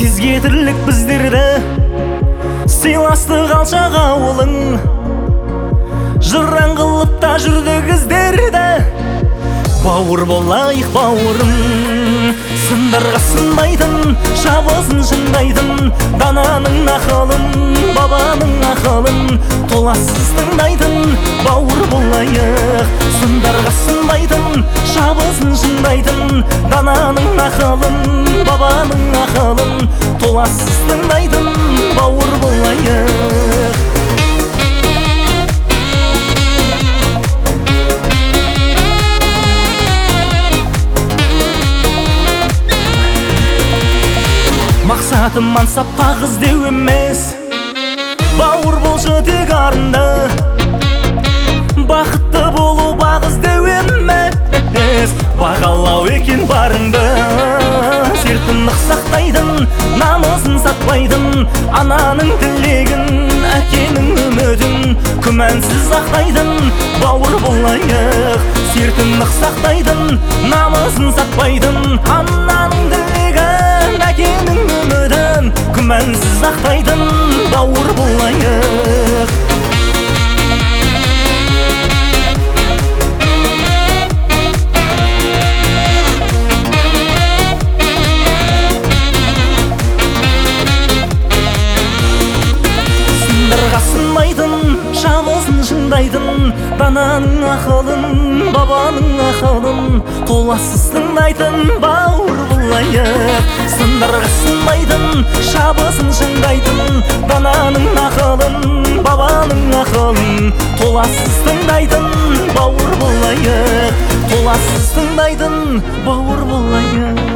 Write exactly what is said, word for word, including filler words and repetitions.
тез кетірлік біздерді, сыйластық алшақ ауылың, жыран қылып та жүрдік іздерді. Бауыр болайық бауырым, сындарға сынбайтын, шабысын шыңдайтын, дананың ақылын, бабаның ақылын толассыз тыңдайтын. Бауыр болайық, сындарға сынбайтын, шабысын шыңдайтын, дананың ақылын, бабаның ақылын толассыз тыңдайтын. Бауыр болайық. Мақсатым мансапқа іздеу емес, бауыр болшы тек арында, бақытты болу бақ іздеу емес. Бағалау екен барыңды, сертін нық сақтайтын, намысын сатпайтын, ананың тілегін, әкенің үмітін күмәнсіз ақтайтын. Бауыр болайық, сертін нық сақтайтын, намысын сатпайтын, ананың тілегін, әкенің үмітін күмәнсіз ақтайтын. Бауыр болайық. Сынбайтын, шабысын шыңдайтын, дананың ақылын, бабаның ақылын толассыз тыңдайтын. Бауыр болайық. Сындарға сынбайтын, шабысын шыңдайтын, дананың ақылын, бабаның ақылын толассыз тыңдайтын. Бауыр болайық, толассыз тыңдайтын. Бауыр болайық.